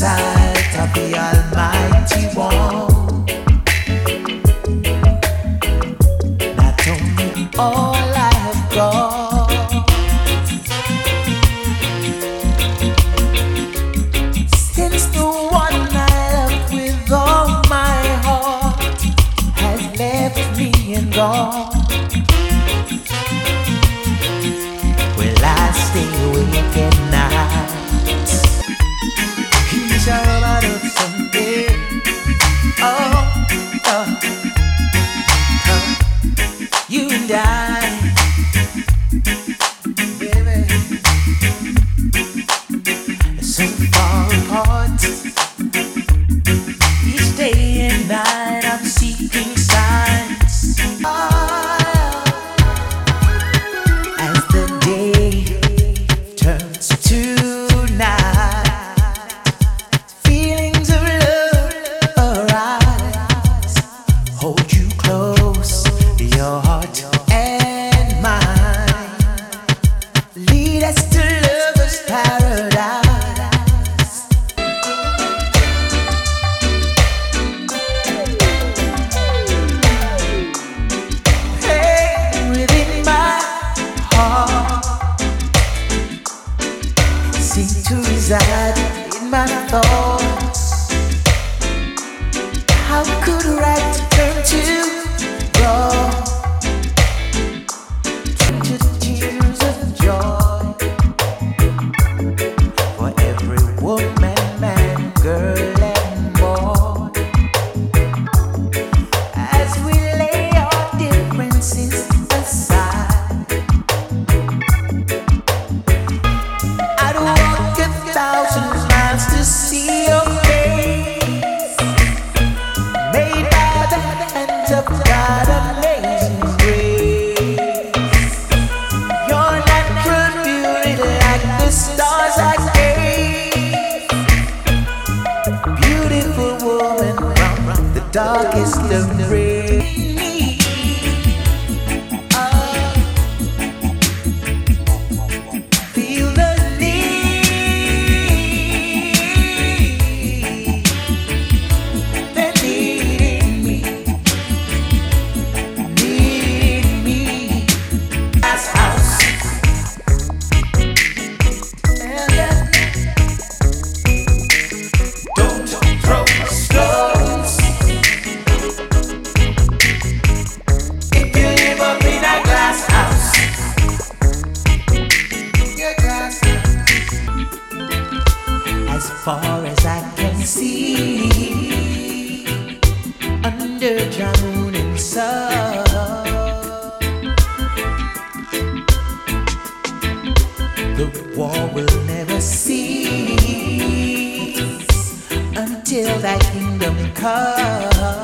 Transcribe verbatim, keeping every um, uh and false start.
sight of the Almighty One. Not only all I have got, since the one I love with all my heart has left me and gone, will I stay awake at night? He's all about it someday. Oh, oh, oh, you and I, baby, so far apart. Each day and night I'm seeking signs. Oh, as the day turns to night, feelings of love arise. Hold you close, your heart and mine. Lead us to lover's paradise. Hey, within my heart, seem to reside in my thoughts. How could a right turn to wrong? Turn to tears of joy for every woman, man, girl, and boy. As we lay our differences aside, I'd walk a thousand miles to see your face, made by the hands of God, amazing grace. Your natural beauty like the stars I gave, beautiful woman from the darkest of the rain. Feel the need, the need in me, need in me. Glass house, yeah, yeah. Don't throw stones if you live up in a glass house. Your glass house. As far as I can see, under Jah moon and sun, the war will never cease until thy kingdom come.